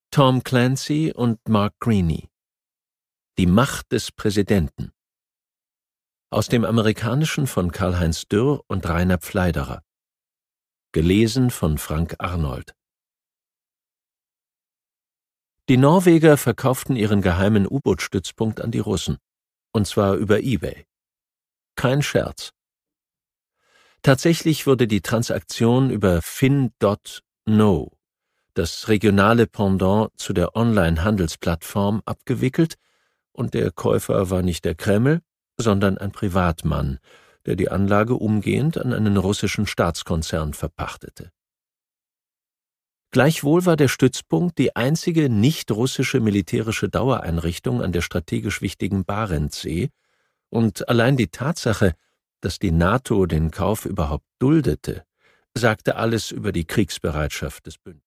Tom Clancy und Mark Greaney. Die Macht des Präsidenten. Aus dem Amerikanischen von Karl-Heinz Dürr und Rainer Pfleiderer. Gelesen von Frank Arnold. Die Norweger verkauften ihren geheimen U-Boot-Stützpunkt an die Russen. Und zwar über eBay. Kein Scherz. Tatsächlich wurde die Transaktion über Fin.no, das regionale Pendant zu der Online-Handelsplattform, abgewickelt, und der Käufer war nicht der Kreml, sondern ein Privatmann, der die Anlage umgehend an einen russischen Staatskonzern verpachtete. Gleichwohl war der Stützpunkt die einzige nicht-russische militärische Dauereinrichtung an der strategisch wichtigen Barentssee, und allein die Tatsache, dass die NATO den Kauf überhaupt duldete, sagte alles über die Kriegsbereitschaft des Bündnisses.